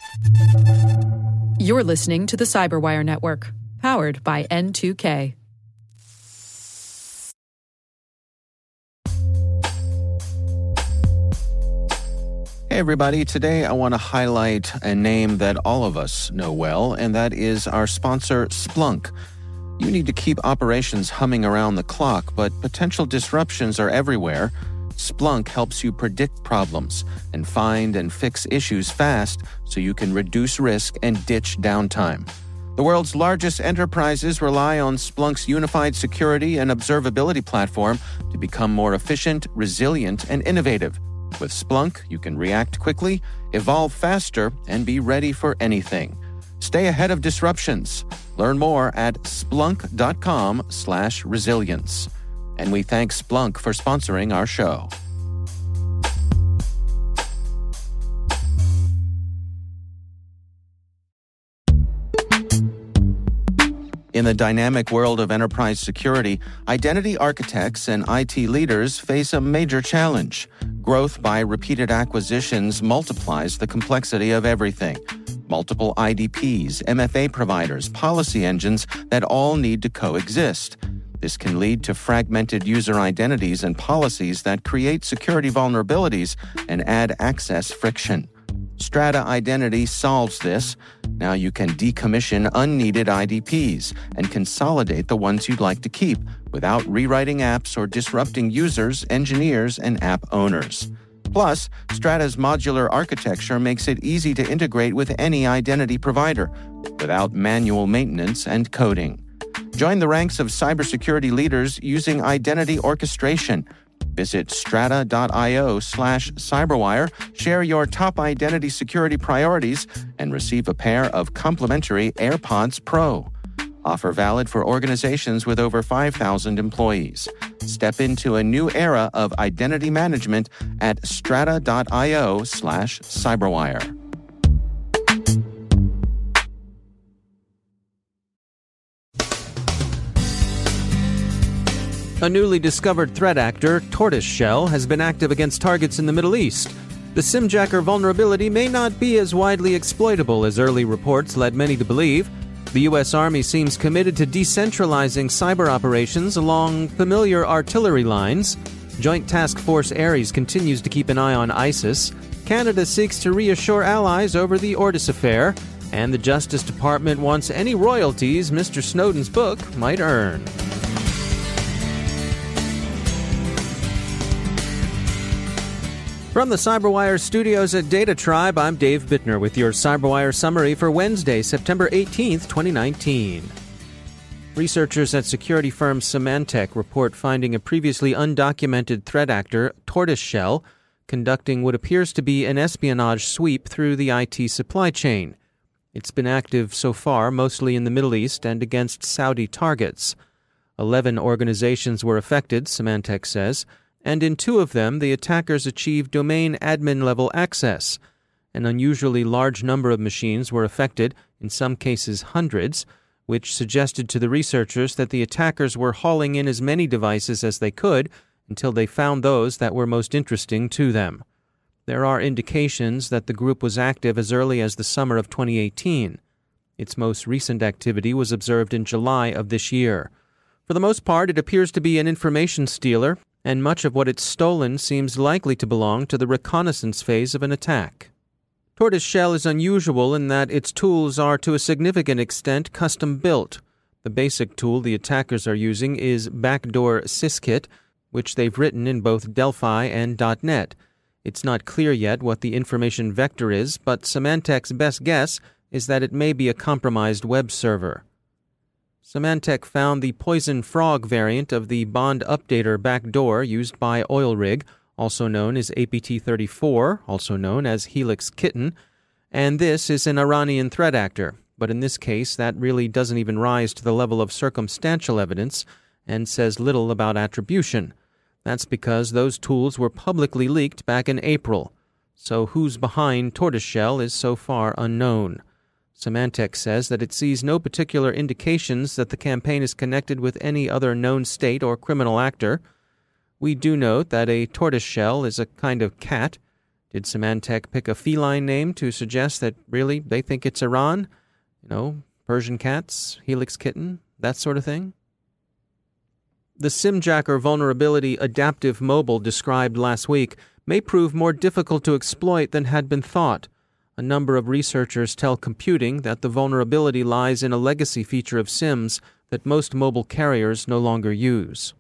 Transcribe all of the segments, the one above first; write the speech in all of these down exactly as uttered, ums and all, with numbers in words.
You're listening to the Cyberwire Network, powered by N two K. Hey everybody, today I want to highlight a name that all of us know well, and that is our sponsor, Splunk. You need to keep operations humming around the clock, but potential disruptions are everywhere. Splunk helps you predict problems and find and fix issues fast so you can reduce risk and ditch downtime. The world's largest enterprises rely on Splunk's unified security and observability platform to become more efficient, resilient, and innovative. With Splunk, you can react quickly, evolve faster, and be ready for anything. Stay ahead of disruptions. Learn more at splunk.com slash resilience. And we thank Splunk for sponsoring our show. In the dynamic world of enterprise security, identity architects and I T leaders face a major challenge. Growth by repeated acquisitions multiplies the complexity of everything. Multiple I D Ps, M F A providers, policy engines that all need to coexist. This can lead to fragmented user identities and policies that create security vulnerabilities and add access friction. Strata Identity solves this. Now you can decommission unneeded I D Ps and consolidate the ones you'd like to keep without rewriting apps or disrupting users, engineers, and app owners. Plus, Strata's modular architecture makes it easy to integrate with any identity provider without manual maintenance and coding. Join the ranks of cybersecurity leaders using identity orchestration. Visit strata.io slash cyberwire, share your top identity security priorities, and receive a pair of complimentary AirPods Pro. Offer valid for organizations with over five thousand employees. Step into a new era of identity management at strata.io slash cyberwire. A newly discovered threat actor, Tortoise Shell, has been active against targets in the Middle East. The SimJacker vulnerability may not be as widely exploitable as early reports led many to believe. The U S Army seems committed to decentralizing cyber operations along familiar artillery lines. Joint Task Force Ares continues to keep an eye on ISIS. Canada seeks to reassure allies over the Ortis affair. And the Justice Department wants any royalties Mister Snowden's book might earn. From the CyberWire studios at Data Tribe, I'm Dave Bittner with your CyberWire summary for Wednesday, September eighteenth, twenty nineteen. Researchers at security firm Symantec report finding a previously undocumented threat actor, Tortoise Shell, conducting what appears to be an espionage sweep through the I T supply chain. It's been active so far mostly in the Middle East and against Saudi targets. Eleven organizations were affected, Symantec says, and in two of them the attackers achieved domain admin-level access. An unusually large number of machines were affected, in some cases hundreds, which suggested to the researchers that the attackers were hauling in as many devices as they could until they found those that were most interesting to them. There are indications that the group was active as early as the summer of twenty eighteen. Its most recent activity was observed in July of this year. For the most part, it appears to be an information stealer, and much of what it's stolen seems likely to belong to the reconnaissance phase of an attack. Tortoise Shell is unusual in that its tools are to a significant extent custom-built. The basic tool the attackers are using is Backdoor Syskit, which they've written in both Delphi and .NET. It's not clear yet what the information vector is, but Symantec's best guess is that it may be a compromised web server. Symantec found the Poison Frog variant of the Bond Updater backdoor used by OilRig, also known as A P T thirty-four, also known as Helix Kitten, and this is an Iranian threat actor, but in this case that really doesn't even rise to the level of circumstantial evidence and says little about attribution. That's because those tools were publicly leaked back in April, so who's behind Tortoise Shell is so far unknown. Symantec says that it sees no particular indications that the campaign is connected with any other known state or criminal actor. We do note that a tortoise shell is a kind of cat. Did Symantec pick a feline name to suggest that really they think it's Iran? You know, Persian cats, Helix kitten, that sort of thing? The SimJacker vulnerability Adaptive Mobile described last week may prove more difficult to exploit than had been thought. A number of researchers tell Computing that the vulnerability lies in a legacy feature of Sims that most mobile carriers no longer use.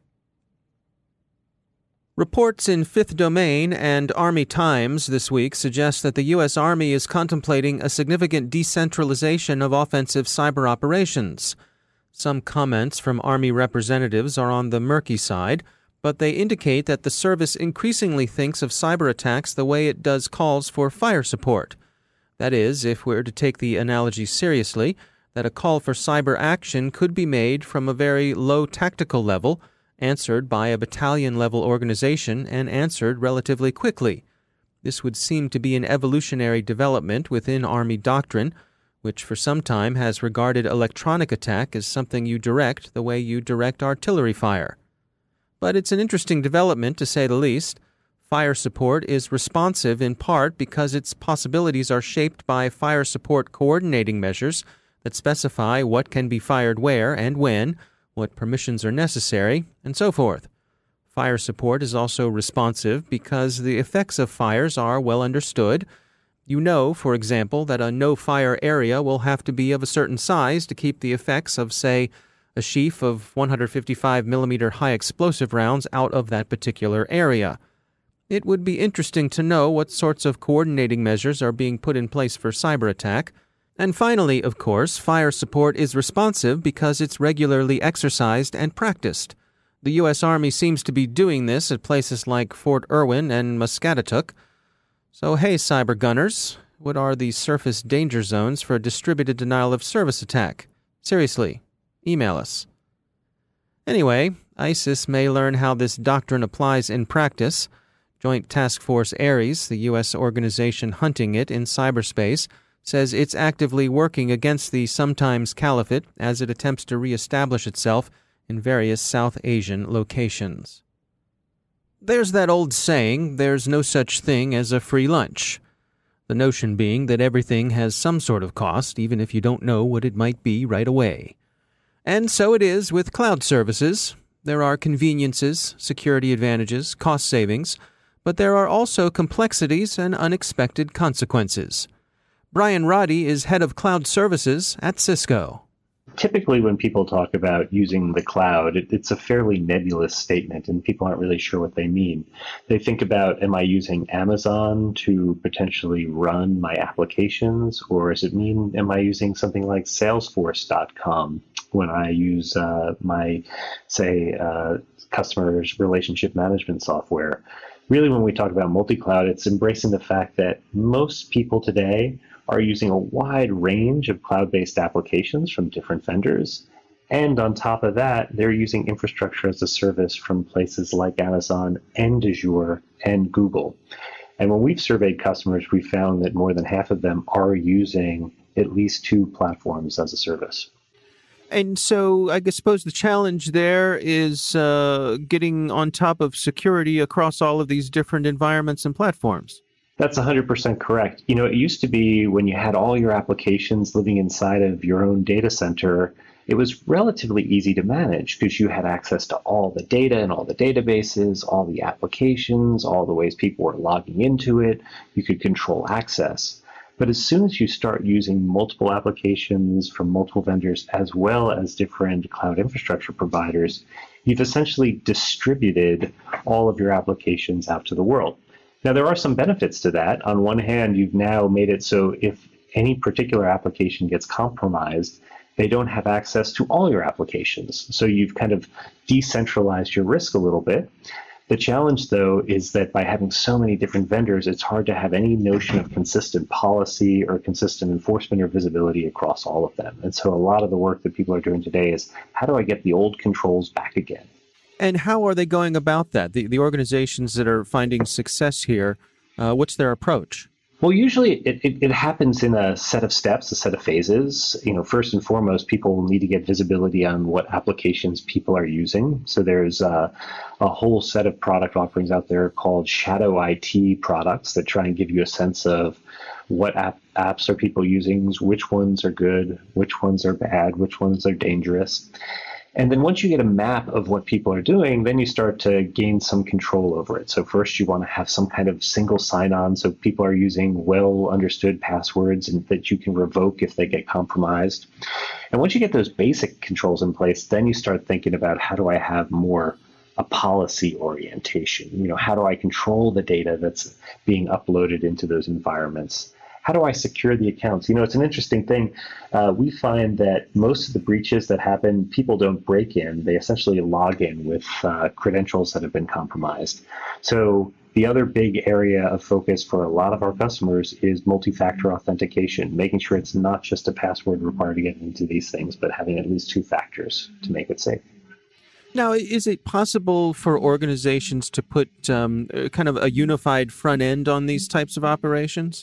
Reports in Fifth Domain and Army Times this week suggest that the U S. Army is contemplating a significant decentralization of offensive cyber operations. Some comments from Army representatives are on the murky side, but they indicate that the service increasingly thinks of cyber attacks the way it does calls for fire support. That is, if we're to take the analogy seriously, that a call for cyber action could be made from a very low tactical level, answered by a battalion-level organization, and answered relatively quickly. This would seem to be an evolutionary development within Army doctrine, which for some time has regarded electronic attack as something you direct the way you direct artillery fire. But it's an interesting development, to say the least. Fire support is responsive in part because its possibilities are shaped by fire support coordinating measures that specify what can be fired where and when, what permissions are necessary, and so forth. Fire support is also responsive because the effects of fires are well understood. You know, for example, that a no-fire area will have to be of a certain size to keep the effects of, say, a sheaf of one hundred fifty-five millimeter high-explosive rounds out of that particular area. It would be interesting to know what sorts of coordinating measures are being put in place for cyber attack. And finally, of course, fire support is responsive because it's regularly exercised and practiced. The U S. Army seems to be doing this at places like Fort Irwin and Muscatatuck. So hey, cyber gunners, what are the surface danger zones for a distributed denial of service attack? Seriously, email us. Anyway, ISIS may learn how this doctrine applies in practice. Joint Task Force Ares, the U S organization hunting it in cyberspace, says it's actively working against the sometimes caliphate as it attempts to reestablish itself in various South Asian locations. There's that old saying, there's no such thing as a free lunch. The notion being that everything has some sort of cost, even if you don't know what it might be right away. And so it is with cloud services. There are conveniences, security advantages, cost savings, but there are also complexities and unexpected consequences. Brian Roddy is head of cloud services at Cisco. Typically, when people talk about using the cloud, it, it's a fairly nebulous statement, and people aren't really sure what they mean. They think about, am I using Amazon to potentially run my applications, or does it mean, am I using something like Salesforce dot com when I use uh, my, say, uh, customer relationship management software? Really, when we talk about multi-cloud, it's embracing the fact that most people today are using a wide range of cloud-based applications from different vendors. And on top of that, they're using infrastructure as a service from places like Amazon and Azure and Google. And when we've surveyed customers, we found that more than half of them are using at least two platforms as a service. And so I suppose the challenge there is uh, getting on top of security across all of these different environments and platforms. That's one hundred percent correct. You know, it used to be when you had all your applications living inside of your own data center, it was relatively easy to manage because you had access to all the data and all the databases, all the applications, all the ways people were logging into it. You could control access. But as soon as you start using multiple applications from multiple vendors as well as different cloud infrastructure providers, you've essentially distributed all of your applications out to the world. Now, there are some benefits to that. On one hand, you've now made it so if any particular application gets compromised, they don't have access to all your applications. So you've kind of decentralized your risk a little bit. The challenge, though, is that by having so many different vendors, it's hard to have any notion of consistent policy or consistent enforcement or visibility across all of them. And so a lot of the work that people are doing today is, how do I get the old controls back again? And how are they going about that? The, the organizations that are finding success here, uh, what's their approach? Well, usually it, it, it happens in a set of steps, a set of phases. You know, first and foremost, people need to get visibility on what applications people are using. So there's uh, a whole set of product offerings out there called shadow I T products that try and give you a sense of what app, apps are people using, which ones are good, which ones are bad, which ones are dangerous. And then once you get a map of what people are doing, then you start to gain some control over it. So first you want to have some kind of single sign-on so people are using well understood passwords and that you can revoke if they get compromised. And once you get those basic controls in place, then you start thinking about how do I have more a policy orientation? You know, how do I control the data that's being uploaded into those environments? How do I secure the accounts? You know, it's an interesting thing. Uh, we find that most of the breaches that happen, people don't break in. They essentially log in with uh, credentials that have been compromised. So the other big area of focus for a lot of our customers is multi-factor authentication, making sure it's not just a password required to get into these things, but having at least two factors to make it safe. Now, is it possible for organizations to put um, kind of a unified front end on these types of operations?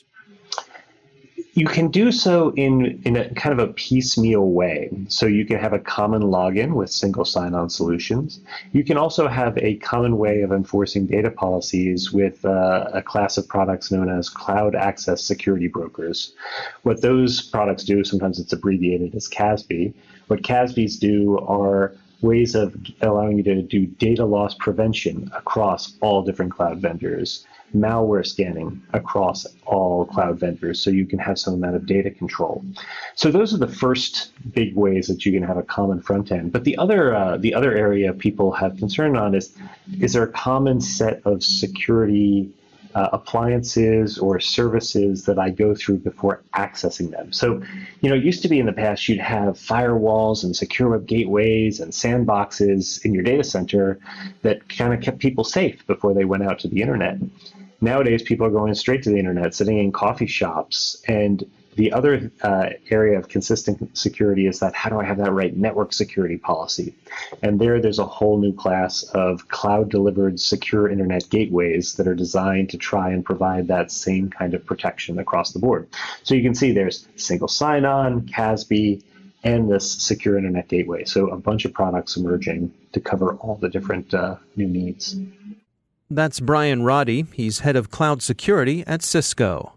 You can do so in, in a kind of a piecemeal way. So you can have a common login with single sign-on solutions. You can also have a common way of enforcing data policies with uh, a class of products known as cloud access security brokers. What those products do, sometimes it's abbreviated as C A S B. What C A S Bs do are ways of allowing you to do data loss prevention across all different cloud vendors, malware scanning across all cloud vendors, so you can have some amount of data control. So those are the first big ways that you can have a common front end. But the other uh, the other area people have concern on is, is there a common set of security uh, appliances or services that I go through before accessing them? So, you know, it used to be in the past you'd have firewalls and secure web gateways and sandboxes in your data center that kind of kept people safe before they went out to the internet. Nowadays, people are going straight to the internet, sitting in coffee shops. And the other uh, area of consistent security is that how do I have that right network security policy? And there, there's a whole new class of cloud-delivered secure internet gateways that are designed to try and provide that same kind of protection across the board. So you can see there's single sign-on, C A S B, and this secure internet gateway. So a bunch of products emerging to cover all the different uh, new needs. That's Brian Roddy. He's head of cloud security at Cisco.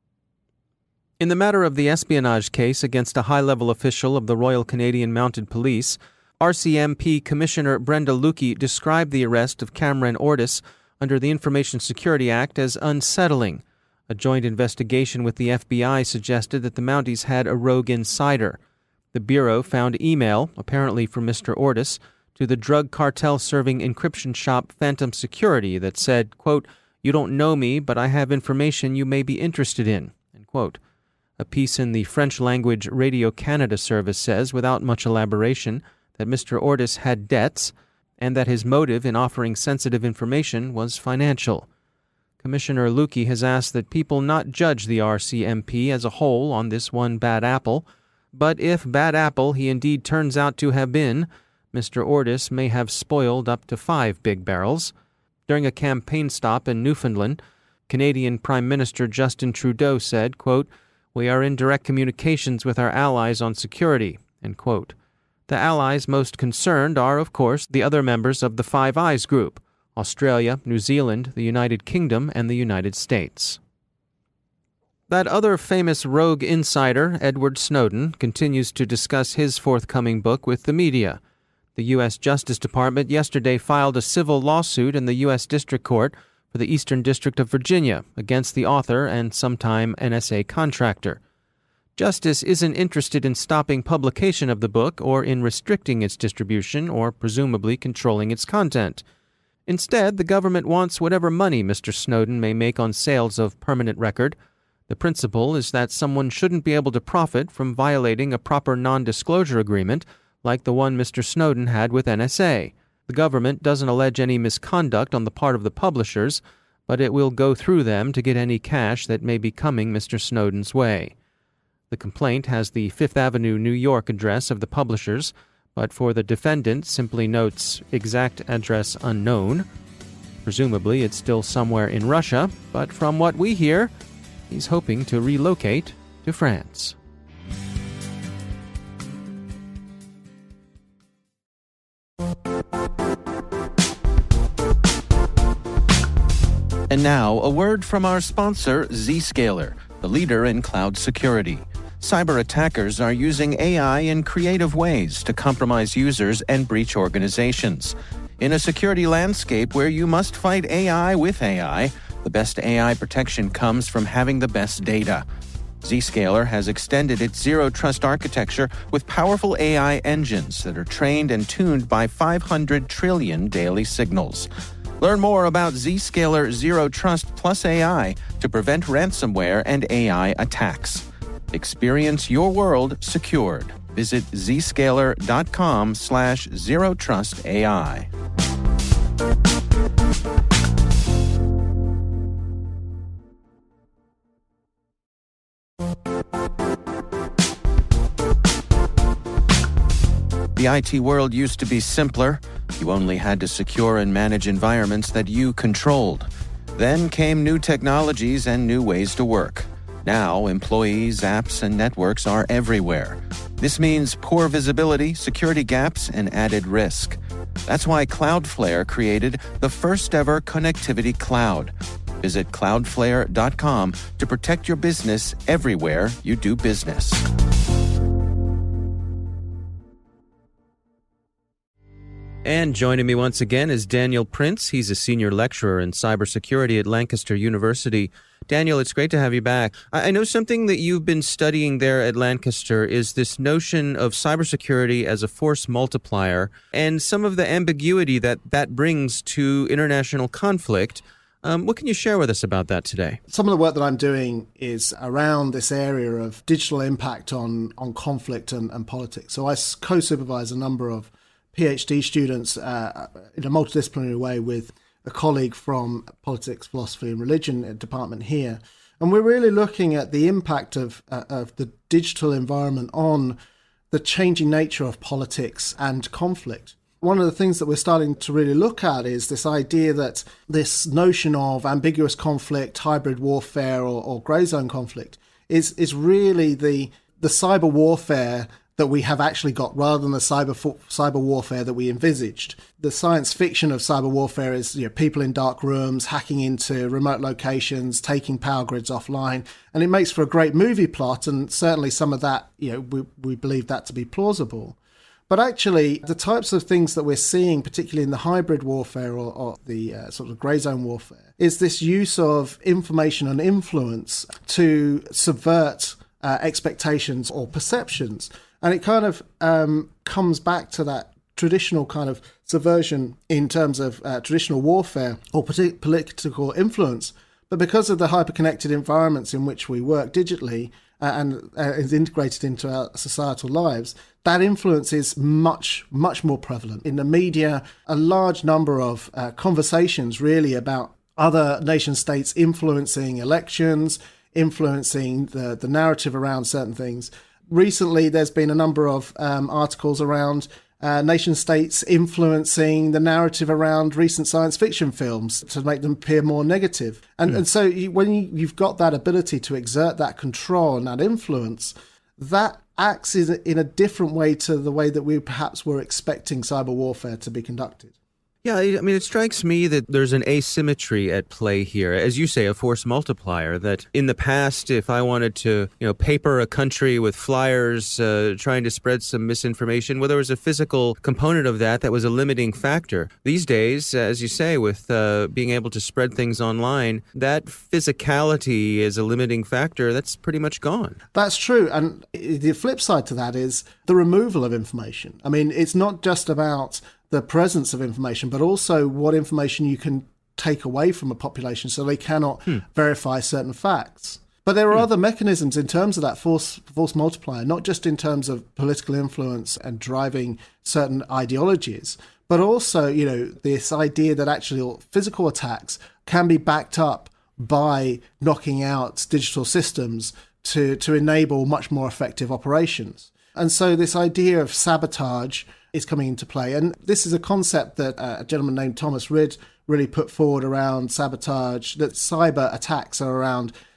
In the matter of the espionage case against a high-level official of the Royal Canadian Mounted Police, R C M P Commissioner Brenda Lucki described the arrest of Cameron Ortis under the Information Security Act as unsettling. A joint investigation with the F B I suggested that the Mounties had a rogue insider. The Bureau found email, apparently from Mister Ortis, to the drug cartel-serving encryption shop Phantom Security that said, quote, "You don't know me, but I have information you may be interested in," end quote. A piece in the French-language Radio Canada service says, without much elaboration, that Mister Ortis had debts and that his motive in offering sensitive information was financial. Commissioner Lucki has asked that people not judge the R C M P as a whole on this one bad apple, but if bad apple he indeed turns out to have been, Mister Ortis may have spoiled up to five big barrels. During a campaign stop in Newfoundland, Canadian Prime Minister Justin Trudeau said, quote, "We are in direct communications with our allies on security," end quote. The allies most concerned are, of course, the other members of the Five Eyes group, Australia, New Zealand, the United Kingdom, and the United States. That other famous rogue insider, Edward Snowden, continues to discuss his forthcoming book with the media. The U S Justice Department yesterday filed a civil lawsuit in the U S District Court for the Eastern District of Virginia against the author and sometime N S A contractor. Justice isn't interested in stopping publication of the book or in restricting its distribution or presumably controlling its content. Instead, the government wants whatever money Mister Snowden may make on sales of permanent record. The principle is that someone shouldn't be able to profit from violating a proper non-disclosure agreement like the one Mister Snowden had with N S A. The government doesn't allege any misconduct on the part of the publishers, but it will go through them to get any cash that may be coming Mister Snowden's way. The complaint has the Fifth Avenue, New York address of the publishers, but for the defendant simply notes exact address unknown. Presumably it's still somewhere in Russia, but from what we hear, he's hoping to relocate to France. And now, a word from our sponsor, Zscaler, the leader in cloud security. Cyber attackers are using A I in creative ways to compromise users and breach organizations. In a security landscape where you must fight A I with A I, the best A I protection comes from having the best data. Zscaler has extended its Zero Trust architecture with powerful A I engines that are trained and tuned by five hundred trillion daily signals. Learn more about Zscaler Zero Trust plus A I to prevent ransomware and A I attacks. Experience your world secured. Visit zscaler.com slash zero trust AI. The I T world used to be simpler. You only had to secure and manage environments that you controlled. Then came new technologies and new ways to work. Now, employees, apps, and networks are everywhere. This means poor visibility, security gaps, and added risk. That's why Cloudflare created the first-ever connectivity cloud. Visit cloudflare dot com to protect your business everywhere you do business. And joining me once again is Daniel Prince. He's a senior lecturer in cybersecurity at Lancaster University. Daniel, it's great to have you back. I know something that you've been studying there at Lancaster is this notion of cybersecurity as a force multiplier and some of the ambiguity that that brings to international conflict. Um, what can you share with us about that today? Some of the work that I'm doing is around this area of digital impact on, on conflict and, and politics. So I co-supervise a number of PhD students uh, in a multidisciplinary way with a colleague from Politics, Philosophy and Religion department here. And we're really looking at the impact of, uh, of the digital environment on the changing nature of politics and conflict. One of the things that we're starting to really look at is this idea that this notion of ambiguous conflict, hybrid warfare or, or grey zone conflict is, is really the, the cyber warfare that we have actually got rather than the cyber cyber warfare that we envisaged. The science fiction of cyber warfare is, you know, people in dark rooms, hacking into remote locations, taking power grids offline, and it makes for a great movie plot, and certainly some of that, you know, we, we believe that to be plausible. But actually, the types of things that we're seeing, particularly in the hybrid warfare or, or the uh, sort of grey zone warfare, is this use of information and influence to subvert uh, expectations or perceptions. And it kind of um, comes back to that traditional kind of subversion in terms of uh, traditional warfare or politi- political influence. But because of the hyper-connected environments in which we work digitally uh, and uh, is integrated into our societal lives, that influence is much, much more prevalent. In the media, a large number of uh, conversations really about other nation states influencing elections, influencing the, the narrative around certain things. Recently, there's been a number of um, articles around uh, nation states influencing the narrative around recent science fiction films to make them appear more negative. And, mm. and so you, when you, you've got that ability to exert that control and that influence, that acts in, in a different way to the way that we perhaps were expecting cyber warfare to be conducted. Yeah, I mean, it strikes me that there's an asymmetry at play here. As you say, a force multiplier, that in the past, if I wanted to, you know, paper a country with flyers uh, trying to spread some misinformation, well, there was a physical component of that that was a limiting factor. These days, as you say, with uh, being able to spread things online, that physicality is a limiting factor. That's pretty much gone. That's true. And the flip side to that is the removal of information. I mean, it's not just about the presence of information, but also what information you can take away from a population so they cannot hmm. verify certain facts. But there are hmm. other mechanisms in terms of that force force multiplier, not just in terms of political influence and driving certain ideologies, but also, you know, this idea that actually physical attacks can be backed up by knocking out digital systems to, to enable much more effective operations. And so this idea of sabotage is coming into play. And this is a concept that uh, a gentleman named Thomas Rid really put forward around sabotage, that cyber attacks are around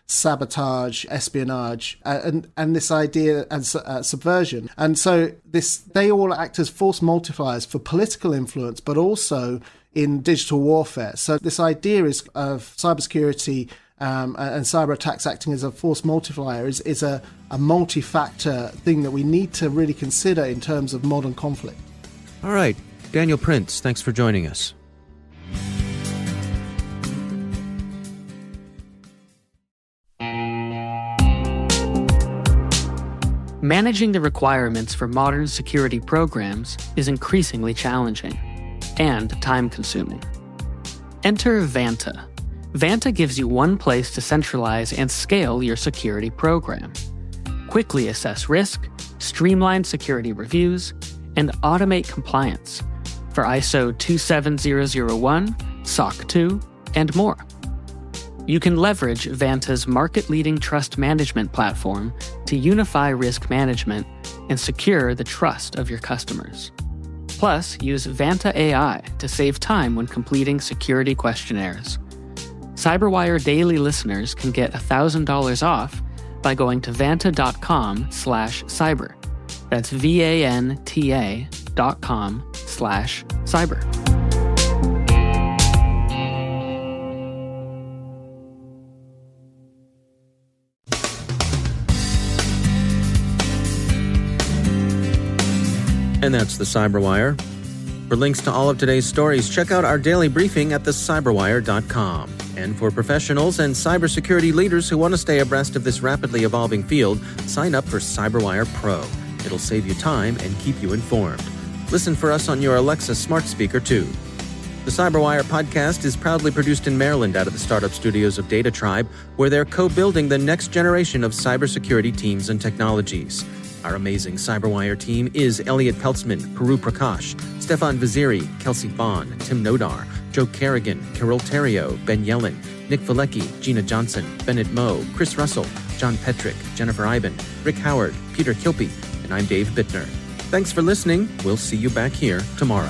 sabotage, espionage, uh, and and this idea and uh, subversion. And so this they all act as force multipliers for political influence, but also in digital warfare. So this idea is of cybersecurity um, and cyber attacks acting as a force multiplier is, is a, a multi-factor thing that we need to really consider in terms of modern conflict. All right. Daniel Prince, thanks for joining us. Managing the requirements for modern security programs is increasingly challenging and time-consuming. Enter Vanta. Vanta gives you one place to centralize and scale your security program. Quickly assess risk, streamline security reviews, and automate compliance for I S O two seven zero zero one, S O C two, and more. You can leverage Vanta's market-leading trust management platform to unify risk management and secure the trust of your customers. Plus, use Vanta A I to save time when completing security questionnaires. CyberWire Daily listeners can get one thousand dollars off by going to vanta.com slash cyber. That's V-A-N-T-A dot com slash cyber. And that's the CyberWire. For links to all of today's stories, check out our daily briefing at the cyberwire dot com. And for professionals and cybersecurity leaders who want to stay abreast of this rapidly evolving field, sign up for CyberWire Pro. It'll save you time and keep you informed. Listen for us on your Alexa smart speaker, too. The CyberWire podcast is proudly produced in Maryland out of the startup studios of Data Tribe, where they're co-building the next generation of cybersecurity teams and technologies. Our amazing CyberWire team is Elliot Peltzman, Puru Prakash, Stefan Vaziri, Kelsey Bond, Tim Nodar, Joe Kerrigan, Carol Terrio, Ben Yellen, Nick Valecki, Gina Johnson, Bennett Moe, Chris Russell, John Petrick, Jennifer Iben, Rick Howard, Peter Kilpie, and I'm Dave Bittner. Thanks for listening. We'll see you back here tomorrow.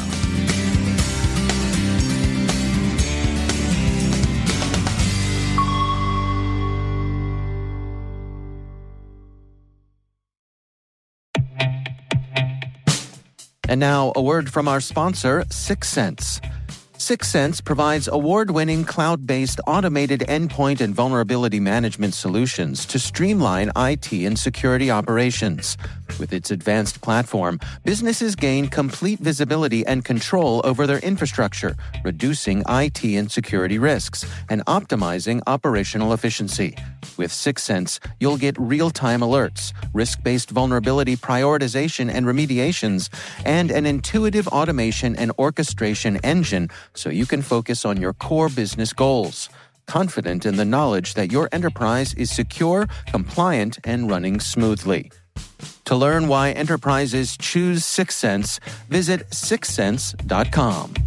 And now, a word from our sponsor, Syxsense. Syxsense provides award-winning cloud-based automated endpoint and vulnerability management solutions to streamline I T and security operations. With its advanced platform, businesses gain complete visibility and control over their infrastructure, reducing I T and security risks and optimizing operational efficiency. With Syxsense, you'll get real-time alerts, risk-based vulnerability prioritization and remediations, and an intuitive automation and orchestration engine so you can focus on your core business goals, confident in the knowledge that your enterprise is secure, compliant, and running smoothly. To learn why enterprises choose Syxsense, visit syxsense dot com.